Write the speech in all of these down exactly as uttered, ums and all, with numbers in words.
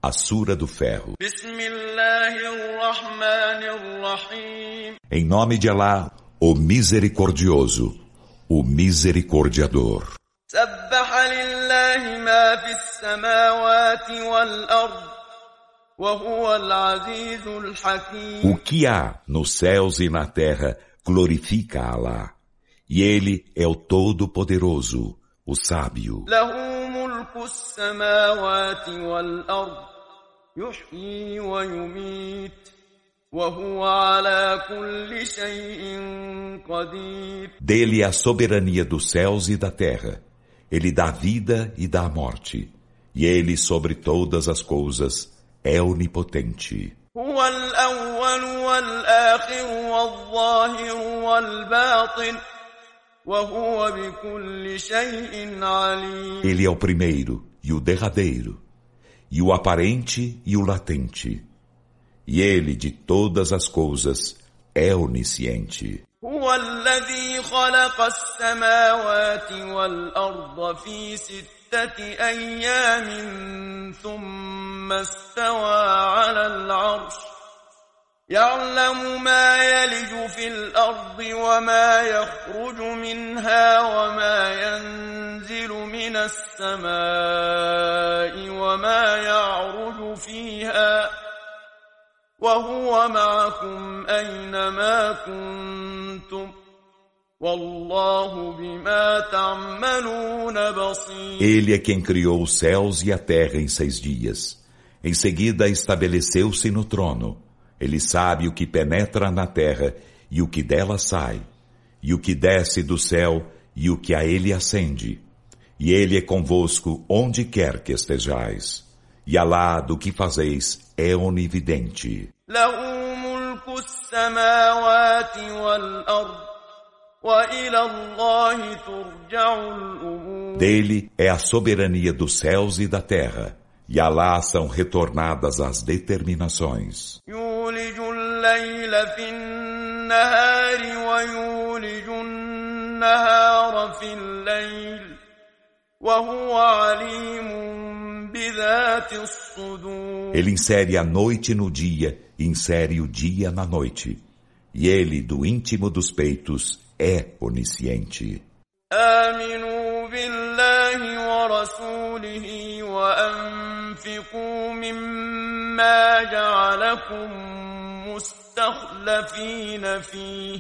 a Sura do Ferro. Em nome de Alá, o Misericordioso, o Misericordiador. O que há nos céus e na terra glorifica a Alá, e Ele é o Todo-Poderoso, o Sábio. Dele é a soberania dos céus e da terra. Ele dá vida e dá morte. E Ele, sobre todas as coisas, é onipotente. Ele é o primeiro e o derradeiro, e o aparente e o latente. E Ele, de todas as coisas, é onisciente. يعلم ما يلج في الأرض وما يخرج منها وما ينزل من السماء وما يعرج فيها وهو معكم أينما كنتم والله بما تعملون بصير. Ele é quem criou os céus e a terra em seis dias. Em seguida estabeleceu-se no trono. Ele sabe o que penetra na terra e o que dela sai, e o que desce do céu e o que a ele ascende. E ele é convosco onde quer que estejais. E Alá, do que fazeis, é onividente. Dele é a soberania dos céus e da terra. E Alá são retornadas as determinações. Ele insere a noite no dia e insere o dia na noite. E Ele, do íntimo dos peitos, é onisciente. آمنوا بالله ورسوله وأنفقوا مما جعلكم مستخلفين فيه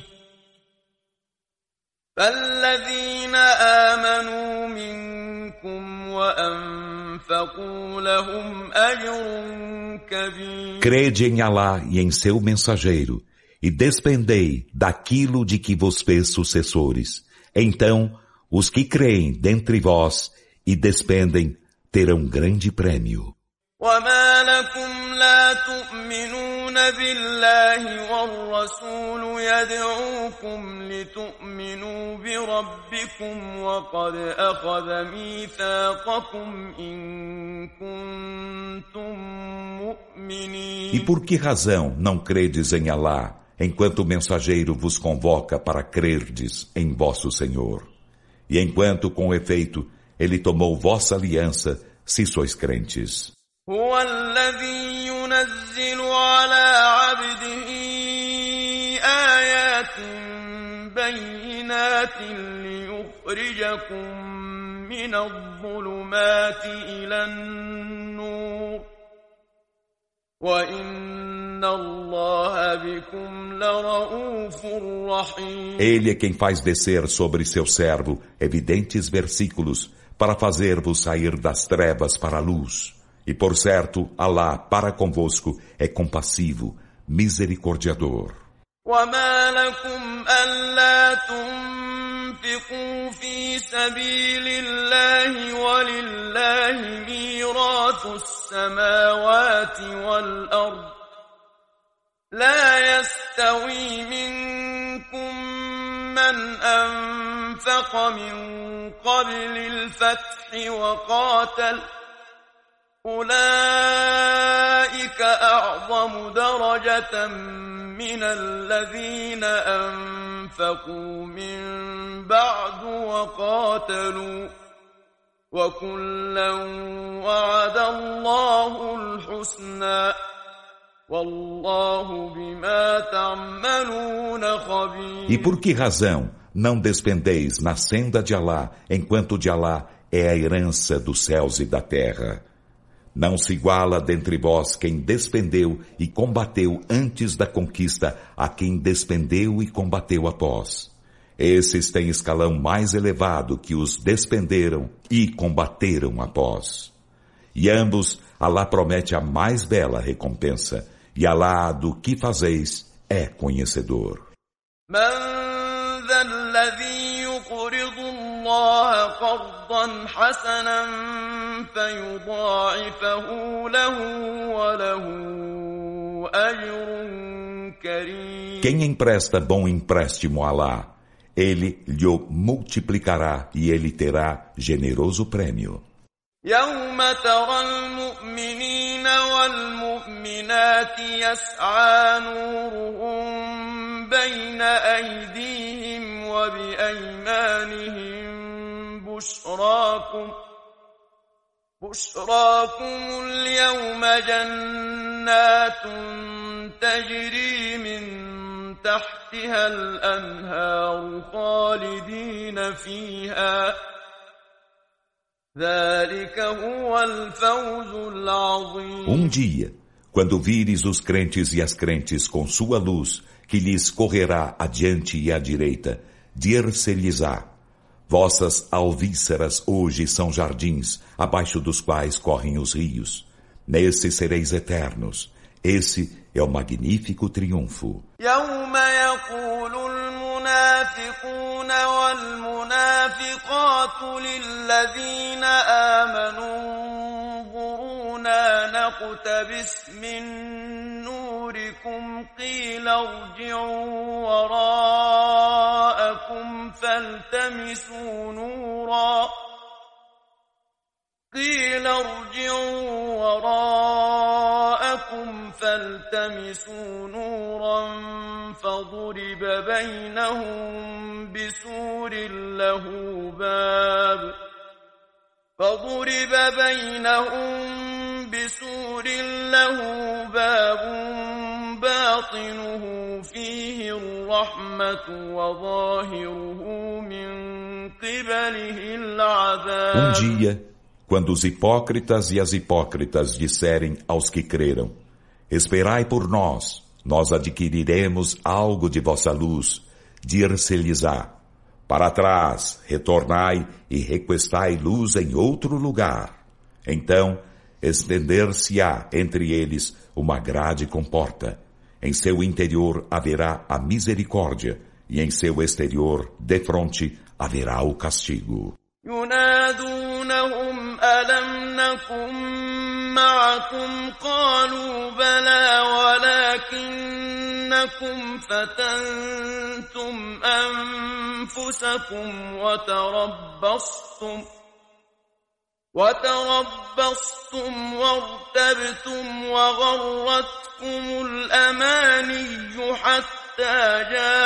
فالذين آمنوا منكم وأنفقوا لهم أجر كبير. Crede em Alá e em seu mensageiro e despendei daquilo de que vos fez sucessores. Então, os que creem dentre vós e despendem terão grande prêmio. وما لكم لا تؤمنون بالله والرسول يدعوكم لتؤمنوا بربكم وقد أخذ ميثاقكم إن كنتم مؤمنين. E por que razão não credes em Alá, enquanto o mensageiro vos convoca para crerdes em vosso Senhor? E enquanto, com efeito, ele tomou vossa aliança, se sois crentes. هو الذي ينزل على عبده آيات بينات ليخرجكم من الظلمات إلى النور وإن الله بكم لرؤوف رحيم. Ele é quem faz descer sobre seu servo evidentes versículos para fazer-vos sair das trevas para a luz. E por certo, Alá para convosco é compassivo, misericordiador. وما لكم ألا تنفقوا في سبيل الله ولله ميراث السماوات والأرض لا يستوي منكم من أنفق من قبل الفتح وقاتل أولئك أعظم درجة من الذين أنفقوا من بعد وقاتلوا وكلا وعد الله الحسنى والله بما تعملون خبير. E por que razão não despendeis na senda de Alá, enquanto de Alá é a herança dos céus e da terra? Não se iguala dentre vós quem despendeu e combateu antes da conquista a quem despendeu e combateu após. Esses têm escalão mais elevado que os despenderam e combateram após. E ambos, Alá promete a mais bela recompensa, e Alá do que fazeis é conhecedor. من ذا الذي يقرض الله قرضا حسنا فيضاعفه له وله أجر كريم. Quem empresta bom empréstimo a Alá, ele lhe multiplicará e ele terá generoso prêmio. يوم ترى المؤمنين والمؤمنات يسعى نورهم بين أيديهم وبأيمانهم بشراكم بشراكم اليوم جنات تجري من تحتها الأنهار خالدين فيها ذلك هو الفوز العظيم. Um dia, quando vires os crentes e as crentes com sua luz, que lhes correrá adiante e à direita, dir-se-lhes-á: vossas alvíceras hoje são jardins, abaixo dos quais correm os rios. Nesse sereis eternos. Esse é o magnífico triunfo. يوم يقول المنافقون والمنافقات للذين آمنوا انظرونا نقتبس من نوركم قيل ارجعوا وراءكم فالتمسوا نورا قيل ارجعوا وراءكم فالتمسوا نورا فضرب بينهم بسور له باب فضرب بينهم بسور له باب باطنه فيه الرحمة وظاهره من قبله العذاب. Um dia, quando os hipócritas e as hipócritas disserem aos que creram: esperai por nós, nós adquiriremos algo de vossa luz, dir-se-lhes-á: para trás, retornai e requestai luz em outro lugar. Então, estender-se-á entre eles uma grade com porta. Em seu interior haverá a misericórdia, e em seu exterior, defronte, haverá o castigo. ينادونهم ألم نكن معكم قالوا بلى ولكنكم فتنتم أنفسكم وتربصتم وتربصتم وارتبتم وغرتكم الأماني حتى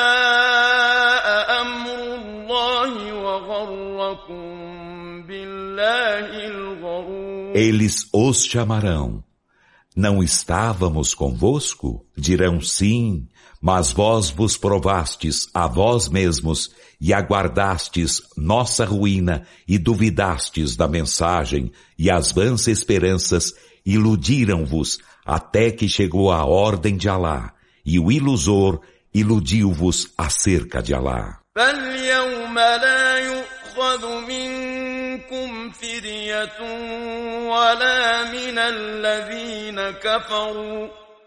جاء أمر الله وغركم بالله الغرور. Eles os chamarão: não estávamos convosco? Dirão sim, mas vós vos provastes a vós mesmos e aguardastes nossa ruína e duvidastes da mensagem, e as vãs esperanças iludiram-vos até que chegou a ordem de Alá, e o ilusor iludiu-vos acerca de Alá. فاليوم لا يؤخذ منكم فدية ولا من الذين كفروا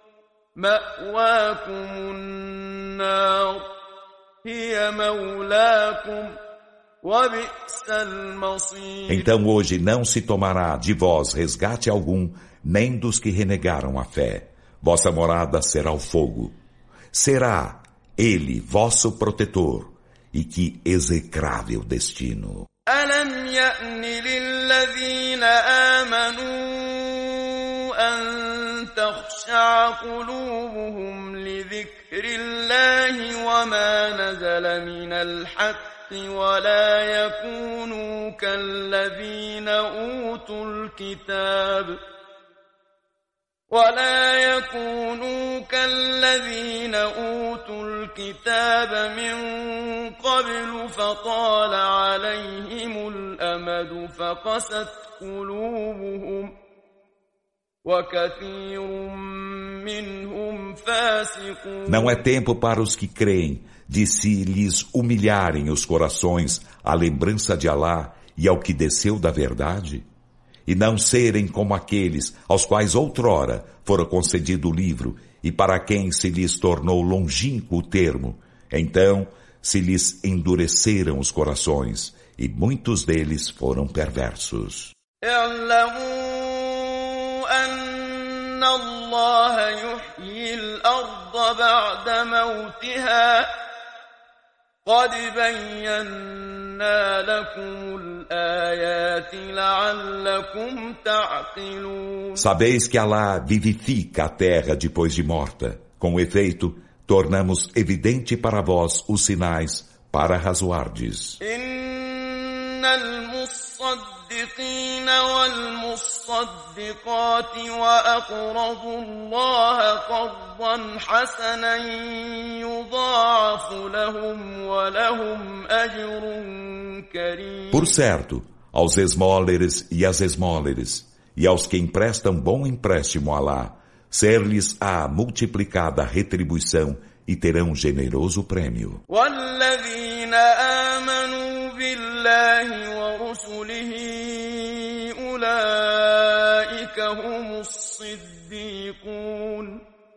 مأواكم النار هي مولاكم وبئس المصير. Então hoje não se tomará de vós resgate algum, nem dos que renegaram a fé. Vossa morada será o fogo. Será ele vosso protetor, e que execrável destino. ألم يأن للذين آمنوا أن تخشع قلوبهم لذكر الله وما نزل من الحق ولا يكونوا كالذين أوتوا الكتاب ولا يكونوا كالذين أوتوا الكتاب من قبل فطال عليهم الأمد فقست قلوبهم وكثير منهم فاسقون. Não é tempo para os que creem de se lhes humilharem os corações à lembrança de Alá e ao que desceu da verdade? E não serem como aqueles aos quais outrora fora concedido o livro e para quem se lhes tornou longínquo o termo. Então se lhes endureceram os corações e muitos deles foram perversos. أن الله يحيي الأرض بعد موتها قد بينا لكم الآيات لعلكم تعقلون. Sabeis que Alá vivifica a terra depois de morta. Com efeito, tornamos evidente para vós os sinais para razoardes. إن المصدقين والمصدقات وأقرضوا الله قرضا حسنا يضاعف لهم ولهم أجر كريم. Por certo, aos esmóleres e às esmóleres, e aos que emprestam bom empréstimo a Alá, ser-lhes a multiplicada retribuição e terão generoso prêmio. والذين آمنوا بالله ورسله أولئك هم الصديقون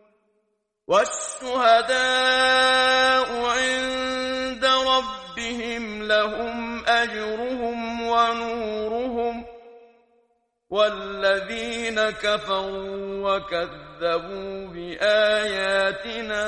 والشهداء عند ربهم لهم أجرهم ونورهم والذين كفروا وكذبوا بآياتنا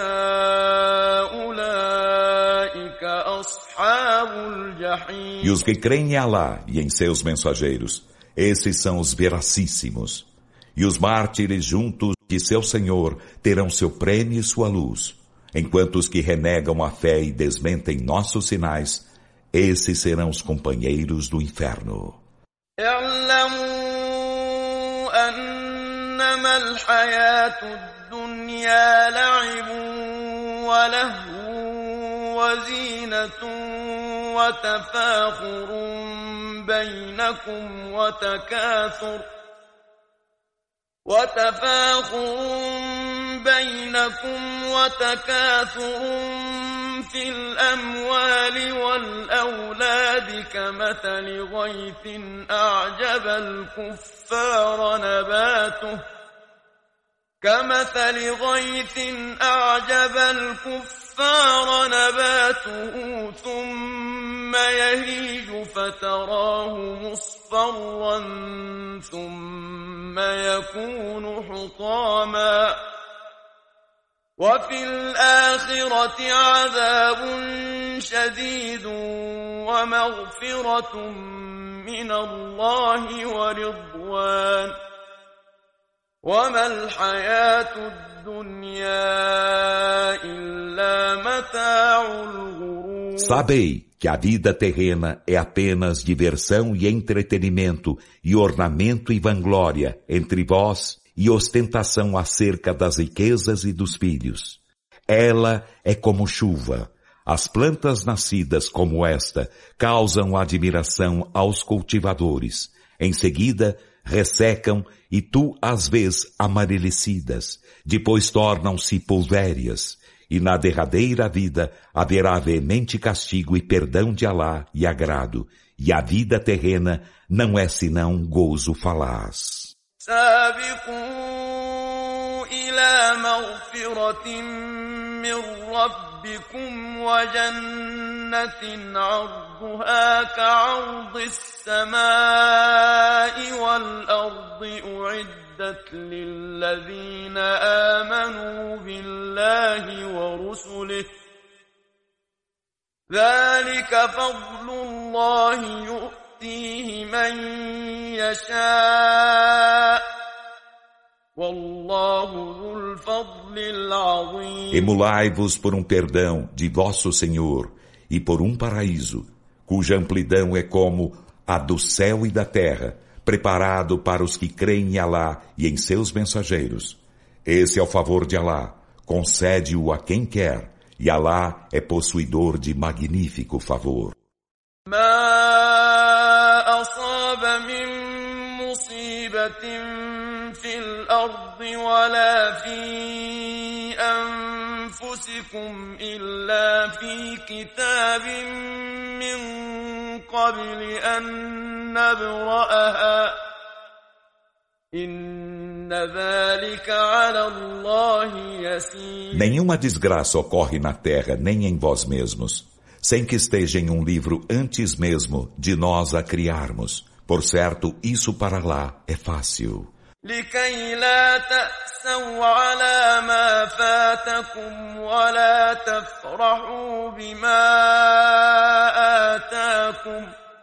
أولئك أصحاب الجحيم. E os que creem em Alá e em seus mensageiros, esses são os veracíssimos. E os mártires juntos de seu Senhor terão seu prêmio e sua luz, enquanto os que renegam a fé e desmentem nossos sinais, esses serão os companheiros do inferno. أنما الحياة الدنيا لعب ولهو وزينة وتفاخر بينكم وتكاثر وتفاخر بينكم وتكاثر في الأموال والأولاد كمثل غيث أعجب الكفار نباته كمثل غيث أعجب الكفار نباته ثم يهيج فتراه مصفرا ثم يكون حطاما وفي الآخرة عذاب شديد ومغفرة من الله ورضوان وما الحياة الدنيا إلا متاع الغرور. Sabei que a vida terrena é apenas diversão e entretenimento e ornamento e vanglória entre vós e ostentação acerca das riquezas e dos filhos. Ela é como chuva. As plantas nascidas como esta causam admiração aos cultivadores. Em seguida, ressecam e tu as vês amarelecidas. Depois tornam-se pulvérias. E na derradeira vida haverá veemente castigo e perdão de Alá e agrado. E a vida terrena não é senão gozo falaz. سابقوا إلى مغفرة من ربكم وجنة عرضها كعرض السماء والأرض أعدت للذين آمنوا بالله ورسله ذلك فضل الله يؤتيه يؤتيه من يشاء والله ذو الفضل العظيم. Emulai-vos por um perdão de vosso Senhor e por um paraíso, cuja amplidão é como a do céu e da terra, preparado para os que creem em Alá e em seus mensageiros. Esse é o favor de Alá, concede-o a quem quer, e Alá é possuidor de magnífico favor. ما أصاب من مصيبة في الأرض ولا في أنفسكم إلا في كتاب من قبل أن نبرأها إن ذلك على الله يسير. Nenhuma desgraça ocorre na terra, nem em vós mesmos, sem que esteja em um livro antes mesmo de nós a criarmos. Por certo, isso para lá é fácil. لكي لا تأسوا على ما فاتكم ولا تفرحوا بما آتاكم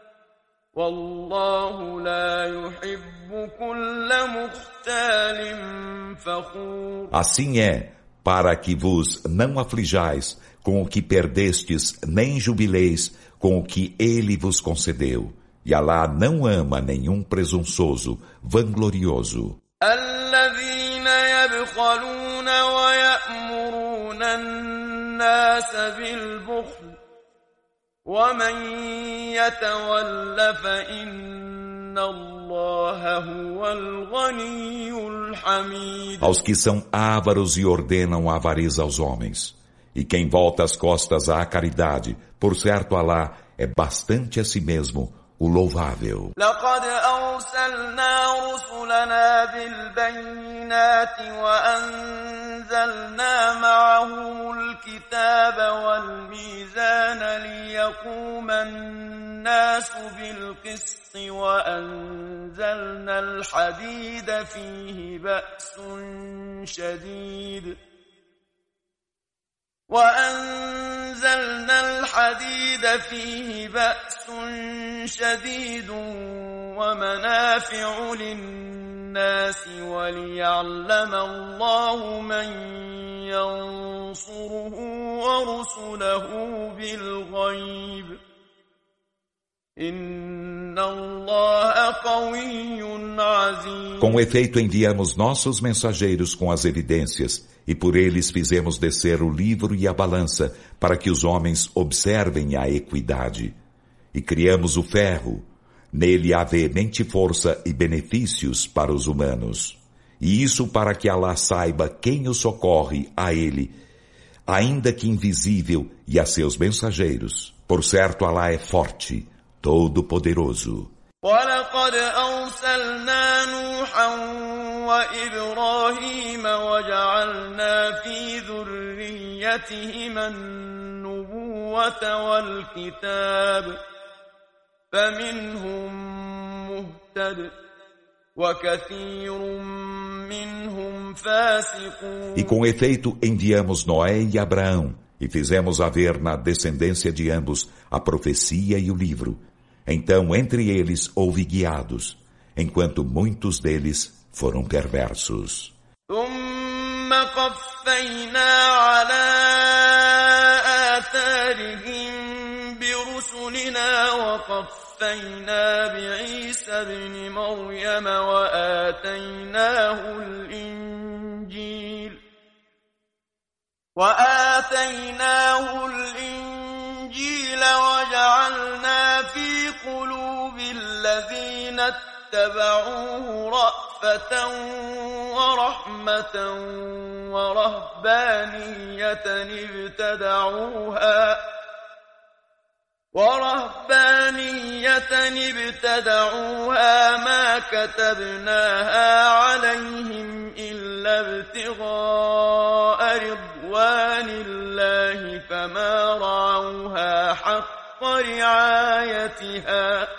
والله لا يحب كل مختال فخور. Assim é, para que vos não aflijais com o que perdestes, nem jubileis com o que ele vos concedeu. E Alá não ama nenhum presunçoso, vanglorioso. الذين يبخلون ويأمرون الناس بالبخل ومن يتول فإن الله هو الغني الحميد. Aos que são ávaros e ordenam a avareza aos homens. E quem volta as costas à caridade, por certo Alá é bastante a si mesmo o louvável. لقد أرسلنا رسلنا بالبينات وأنزلنا معهم الكتاب والميزان ليقوم الناس بالقسط وأنزلنا الحديد فيه بأس شديد وأنزلنا الحديد فيه بأس شديد ومنافع للناس وليعلم الله من ينصره ورسله بالغيب إن الله قوي عزيز. Com efeito enviamos nossos mensageiros com as evidências, e por eles fizemos descer o livro e a balança, para que os homens observem a equidade. E criamos o ferro. Nele há veemente força e benefícios para os humanos. E isso para que Alá saiba quem o socorre a ele, ainda que invisível, e a seus mensageiros. Por certo, Alá é forte, todo-poderoso. ولقد أرسلنا نوحا وإبراهيم وجعلنا في ذريتهما النبوة والكتاب فمنهم مهتد وكثير منهم فاسقون. E com efeito enviamos Noé e Abraão e fizemos haver na descendência de ambos a profecia e o livro. Então, entre eles houve guiados, enquanto muitos deles foram perversos. ثم قفينا على آثارهم برسلنا وقفينا بعيسى ابن مريم وآتيناه الإنجيل وآتيناه الإنجيل وجعلنا في قلوب الذين اتبعوه رأفة ورحمة ورهبانية ابتدعوها ورهبانية ابتدعوها ما كتبناها عليهم إلا ابتغاء رضوان الله فما رعوها حق رعايتها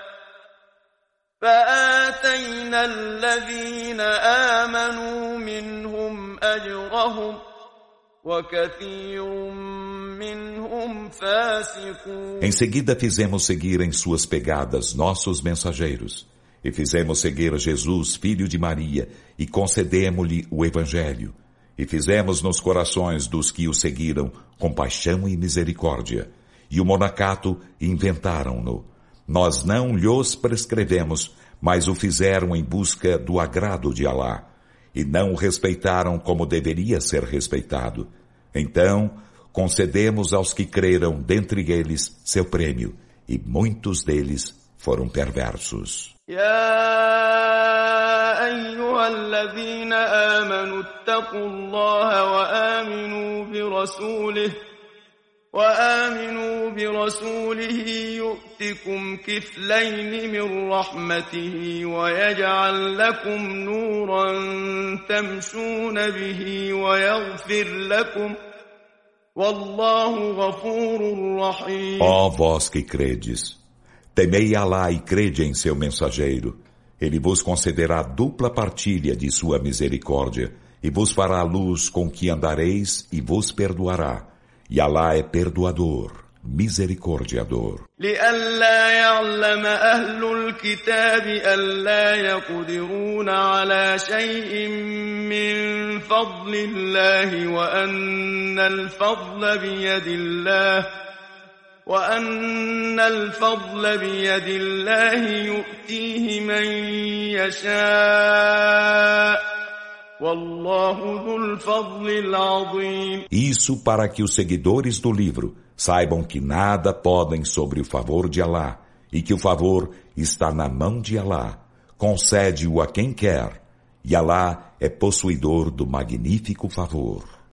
فآتينا الذين آمنوا منهم أجرهم وكثير منهم فاسقون. Em seguida fizemos seguir em suas pegadas nossos mensageiros, e fizemos seguir Jesus, filho de Maria, e concedemos-lhe o Evangelho, e fizemos nos corações dos que o seguiram compaixão e misericórdia, e o monacato inventaram-no. Nós não lhos prescrevemos, mas o fizeram em busca do agrado de Alá, e não o respeitaram como deveria ser respeitado. Então, concedemos aos que creram dentre eles seu prêmio, e muitos deles foram perversos. يا أيها الذين آمنوا اتقوا الله وآمنوا برسوله وآمنوا برسوله يؤتكم كفلين من رحمته ويجعل لكم نورا تمشون به ويغفر لكم والله غفور رحيم. Ó vós que credes, temei Alá e crede em seu mensageiro. Ele vos concederá dupla partilha de sua misericórdia e vos fará luz com que andareis e vos perdoará. E Alá é perdoador, misericordiador. لئلا يعلم أهل الكتاب ألا يقدرون على شيء من فضل الله وأن الفضل بيد الله وأن الفضل بيد الله يؤتيه من يشاء والله ذو الفضل العظيم. Isso para que os seguidores do livro saibam que nada podem sobre o favor de Alá e que o favor está na mão de Alá. Concede-o a quem quer, e Alá é possuidor do magnífico favor.